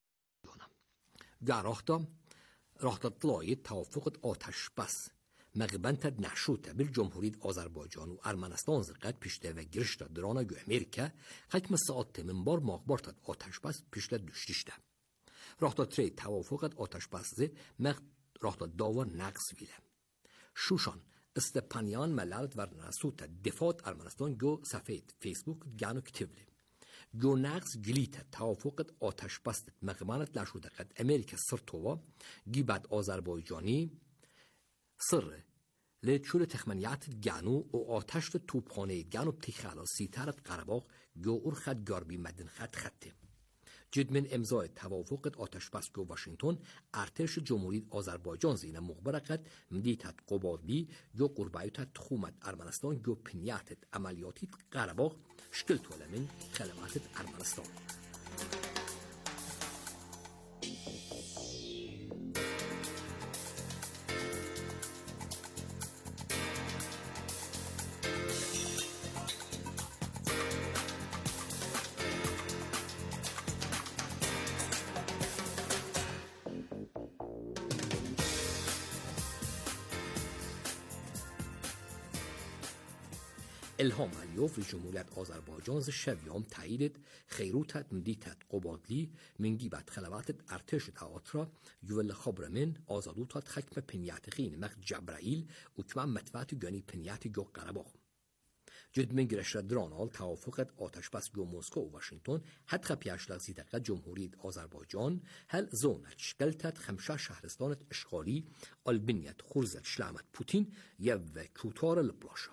گراختا راحتت طلایت توافق آتش بس مغبنتد نشوته بالجمهورية آذربایجان وأرمنستان زرقت پیشته و گرشته درانه جو أمريكا حكم ساعت منبار مخبرتت آتش بس پیشته دشتشته. راحتا تري توافقت آتش بس زي راحتا داور نقص ويله. شوشان استپانیان ملالت ور نسوت دفاع ارمنستان جو صفحه فیسبوک گانو کتبله جو نقص گلیت توافقت آتش بست مغمانت لشوده قد امریکا سرطوه گی بعد آذربایجانی سر لچول تخمنیات گانو و آتش توپخانه گانو تیخالا سیترت قرباق جو ارخد گاربی مدن خطه جد من امضای توافق آتش بس جو واشنطن ارتش جمهوری آذربایجان زینه مخبر قد مدیتت قبادی جو قربایتت تخومت ارمنستان جو پنیاتت عملیاتی قرباق شکل طول من خلماتت ارمنستان. الهام علیوف جمهوریت آذربایجان شویام تایید خیروتت مدیتت قبادلی منگی بعد خلواتت ارتش تئاتر یول خبر من آزادوتت حکم پنیات خین مخ جبرائیل و کم متوات گانی پنیات جو قرباق جد من گرشت درانال توافقت آتش بس جو مسکو و واشنطن حتی پیش لغزیدت جمهوریت آذربایجان هل زونت شکلتت خمشه شهرستانت اشغالی البنیت خورزت شلامت پوتین یا و کوتار لپلاشا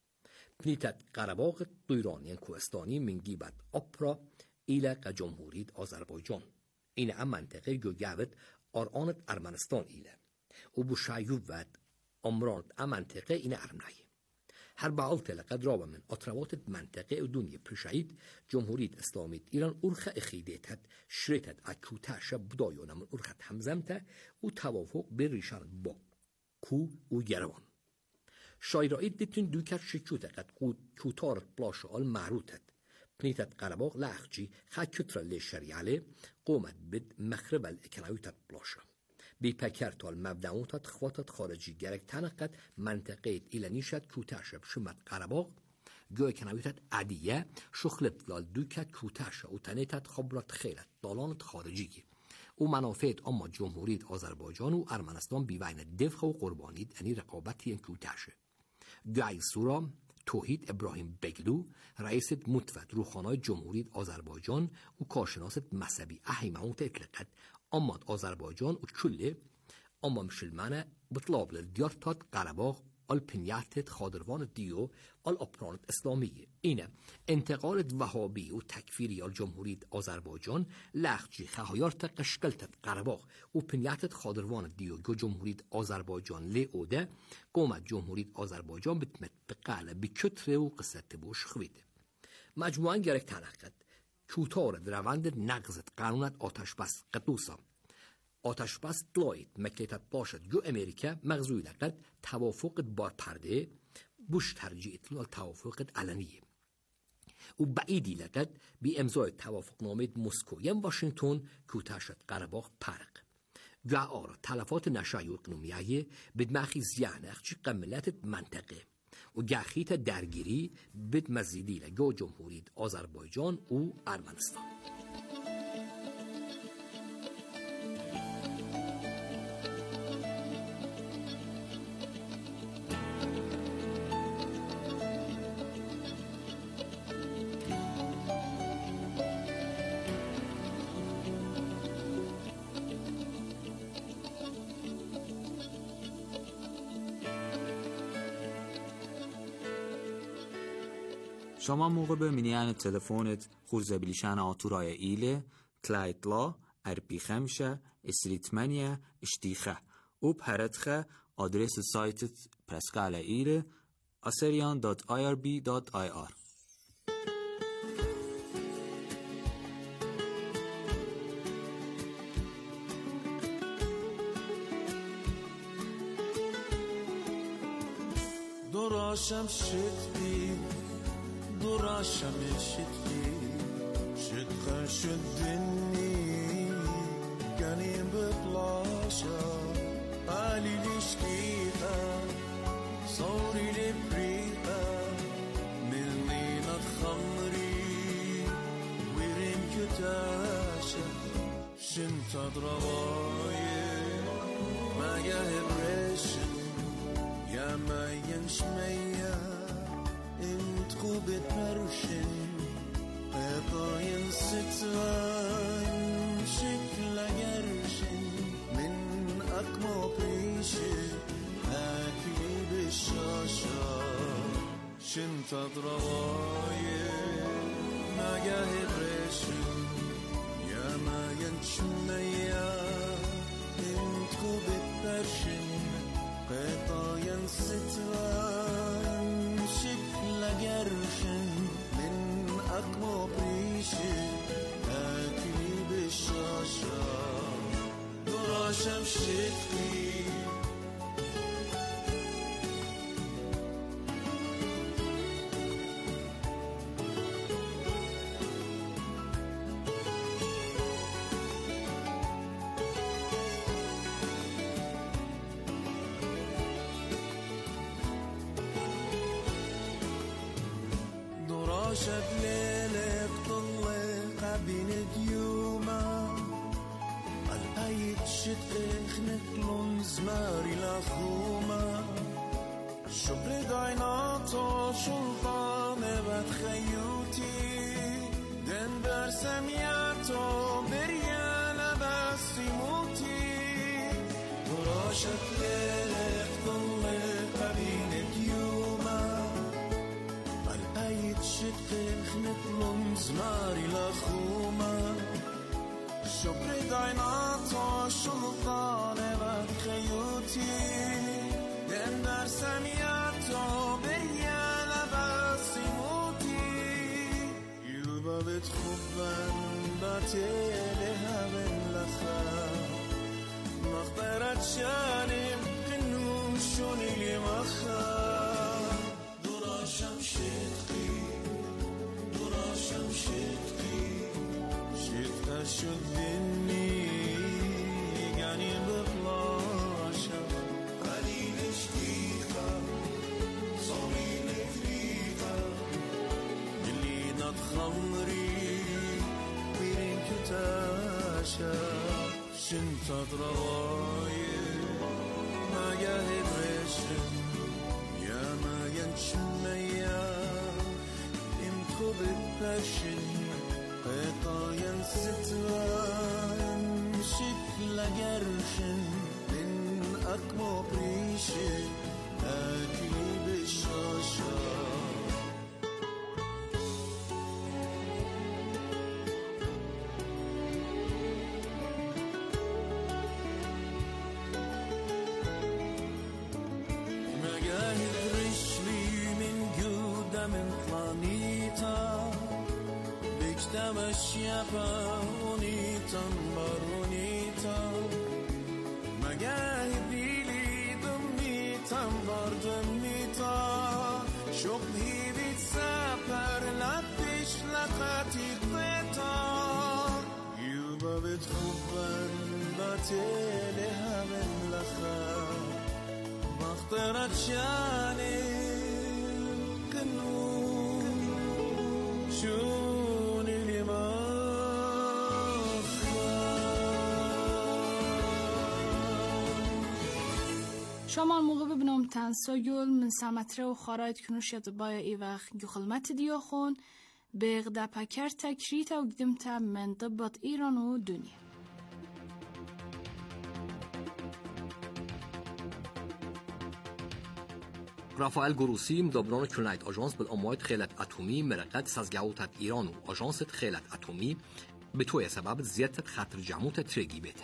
پنیتت قرباق دویرانیان کوهستانی منگی بعد اپرا ایلا جمهوریت آذربایجان این ام منطقه جو گوید آرانت ارمنستان ایله و بو شایوب ود امرانت ام منطقه این ارمنایی هر بعض تلقد رابا من اطروات منطقه و دنیا پرشاید جمهوریت اسلامیت ایران ارخه اخیدیتت شریتت اکوتاش بدایونه من ارخت همزمته و توافق بریشان با کو و گروان شایرائید دیتون دوکت شکوته قد کوتارت بلاش آل معروتت پنیتت قرباق لحجی خاکتر لی شریعله قومت بد مخرب الاکناویتت بلاشا بی پکر تال مبدعوتت خواتت خارجی گرک تنقد منطقه ایلانیشت کوتاشه بشمت قرباق جو اکناویتت عدیه شخلت لال دوکت کوتاشه و تنیتت خبرت خیلت دالانت خارجی و منافعت اما جمهوریت آذربایجان و ارمنستان بیوین دفع و قربانید یعنی رقابتی کوتاشه گای سورا توحید ابراهیم بگلو رئیس متفت روخانای جمهوریت آذربایجان و کارشناست مذهبی احیمانت اطلقت أمات أذربيجان وكله أما مش المعنى بطلاب للديارتات قرباغ البنياتت خادروان الديو الأبرانت إسلامية إنه انتقال وهابي وتكفيري الجمهورية أذربيجان لخجي خهايارت قشكلتت قرباغ وبنياتت خادروان الديو جو جمهورية أذربيجان لأوده قومت جمهورية أذربيجان بتمت بقالة بكتر وقصة بوش خويده مجموعاً گرک تنقد کوتار دروند نقضت قانونت آتش بس قدوسا آتش بس دلاید مکلیتت باشد جو امریکا مغزوی لقد توافق بار پرده بوش ترجیح اطلاع توافق علنیه و بعیدی لقد بی امضای توافق نامه مسکویم واشنگتن کوتاشت قرباغ پرق و آرا تلفات نشای اقنومیه بدمخی زیانخ چی قملت منطقه و گخیت درگیری بد مزیدی لگو جمهوریت آذربایجان و ارمنستان
شما موقع به منیان تلفونت خورزه بلیشن آتورای ایله کلایتلا ارپی خمشه اسریتمنیه اشتیخه و پرتخه آدرس سایتت پرسکال ایله assyrian.irb.ir
دوراشم شدی دوراشم شدی شدخن شدنی گنیم بپلاشا علی لشکیقا صوری لبریقا ملینات خمری ویرین کتاشا شنتاد روایه مگه برشن یا ما ينشميا انت خوبت مرشن قطاين ستوان شكل قرشن من أقمى بيشي أكلي بالشاشة شنت ضروايا ما قاهد رشن يا ما ينشميا انت خوبت مرشن قطاين ستوان شكل قرشن من أقمى بريشي أكلي بالشاشة دراشم شكلي شد ليلك طلق بين ديوما الأيد شدقخ نتلون زماري لخوما شبر دايناتو شلطان بتخيوتي دن برسمياتو بريانا بسيموتي وراشد ليلك طلق بين ديوما شدقخ نتلون زماري لخوما شبر دايناتو شلطان بخيوتي دن در سمياتو بريانا بسيموتي يوبا بتخبن باتيلها من لخا مخبرت شانم قنوم شوني لمخا دراشم شدقي دراشم شدقي شدقا شدني يعني ببلاشم قليل شديقة صومي نفريقة اللي نتخمري بيرين كتاشا شنطة رواية ما قاهد رشن يا ما ينشميا امكو بالباشن قطاين ستوان شد lagerchen min akmo prishe akli bishasha Shapa unitan barunita magah bili dumitan bardumita shubhi bitsa par latish laqati qita yuba bitkhubban bateleha min lakha makhtarat shani kanu
شما موقع ببینم تنساگل من سمتره و خارایت کنوشیت بای ای وقت گخلمت دیاخون به غدا پکر تکریت و گدم تا من دبات ایران و دنیا
رافائل گروسی مدبران کلنایت آژانس بالامواد خیلت اتمی مرقد سازگاوتت ایران و آژانس خیلت اتمی به توی سبب زیادت خطر جموت ترگی بده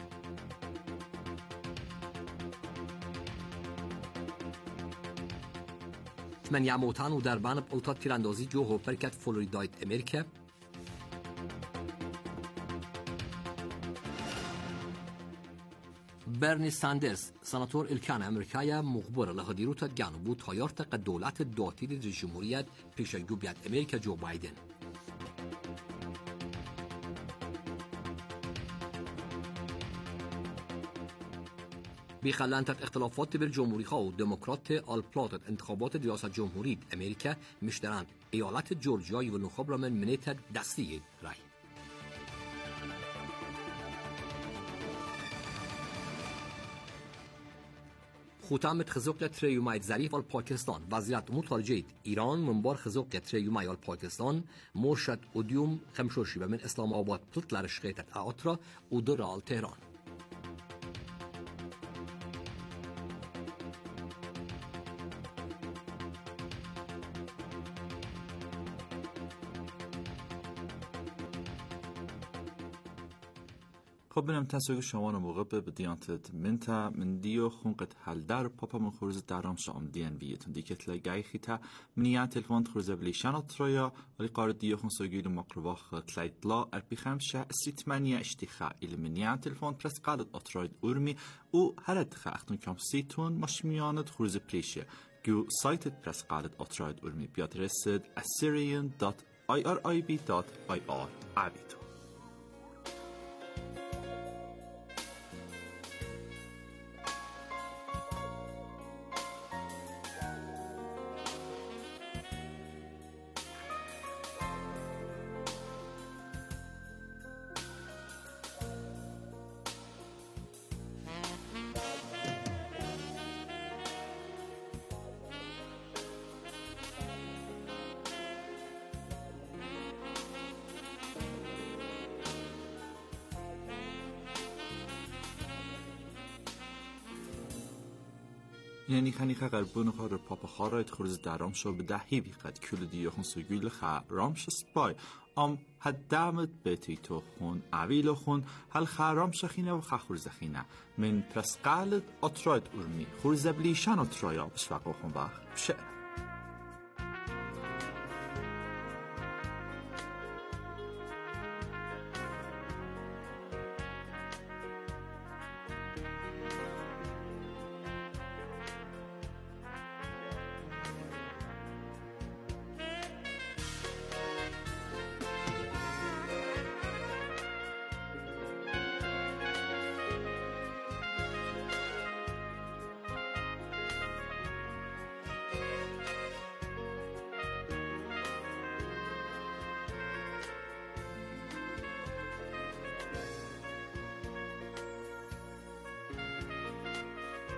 من یعموتان و در بانب اوتاد تیراندازی جو هوپرکت فلوریدایت امریکا برنی ساندرز سناتور الکان امریکایا مخبر لهدیروتت گانبو تایارت قد دولت داتید جمهوریت پیش جوبیت امریکا جو بایدن بخلانت اختلافات بر جمهوری ها و دموکرات آلپلاتت انتخابات ریاست جمهوری امریکا مشترند ایالت جورجیای و نخب را من منیتت دستی رای خوتامت خزوقت تریومایت ظریف پاکستان وزارت امور خارجه ایران منبار خزوقت تریومایت پاکستان مرشد اودیوم خمشوشی و من اسلام آباد پلتلر شقیتت آترا و درال تهران
خب بنام تسویق شما رو موقع به دیانتت منتا من دیو خونقت حل در پاپا من خورز درام شام دیان بیتون دیکت لگای خیتا منیان تلفون خورز بلیشان اطرایا ولی قارد دیو خون سوگیل مقرباخ تلاید لا اربی خمشه سیتمانیا اشتخا ایل منیان تلفون پرس قالت اطراید ارمی او هرد خاختون کم سیتون مشمیانت خورز پلیشه جو سایتت پرس قالت اطراید ارمی بیاد رسد assyrian.irib.ir عبیدو یعنی خنی قربون خار پاپا خارایت خورز درام شو به دهی بیقد کل دیو خون سوگیل خرام شسپای ام هدامت بیتی تو خون عویل خون هل خرام شخینه و خورز خینه من پرس قالد اطراید ارمی خورز بلیشان اطرایا بشوقو خون وقت بشه